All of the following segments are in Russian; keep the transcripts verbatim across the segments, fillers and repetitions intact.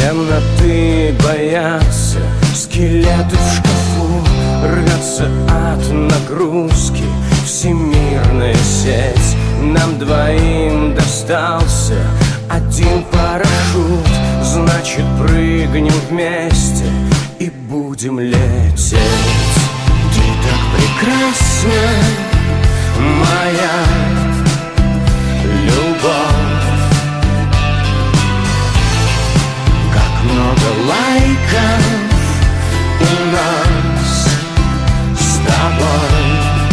Темноты боятся, скелеты в шкафу, рвется от нагрузки всемирная сеть. Нам двоим достался один парашют, значит прыгнем вместе и будем лететь. Ты так прекрасна, моя любовь, как много лайков у нас с тобой.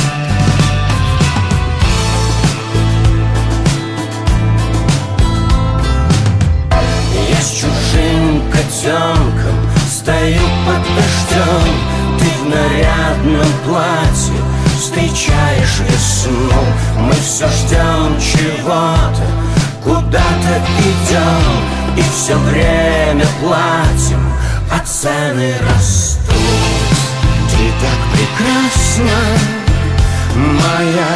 Я с чужим котенком стою под дождем, ты в нарядном платье встречаешь весну. Мы все ждем чего-то, куда-то идем, и все время платим, а цены растут. Ты так прекрасна, моя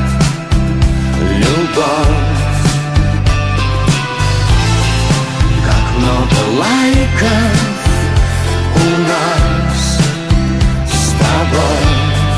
любовь, как много лайков у нас с тобой.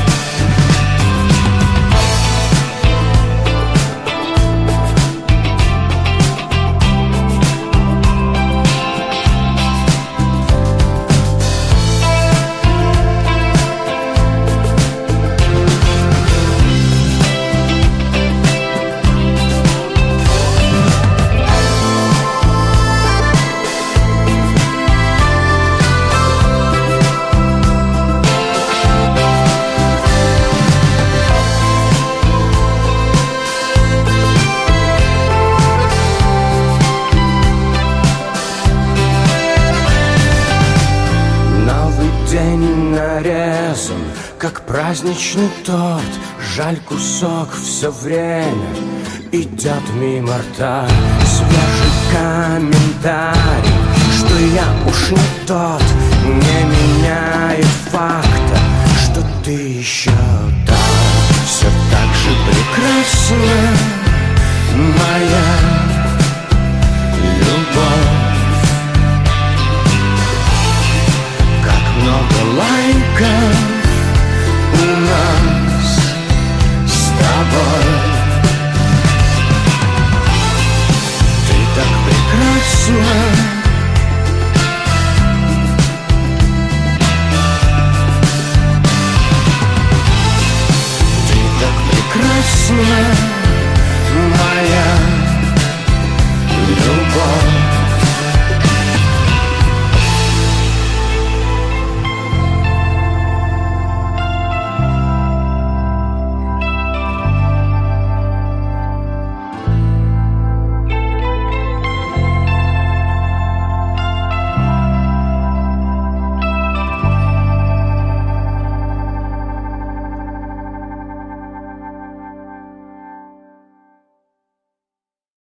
Нарезан, как праздничный торт, жаль, кусок все время идет мимо рта. Свежий комментарий, что я уж не тот, не меняет факта, что ты еще та. Все так же прекрасна, моя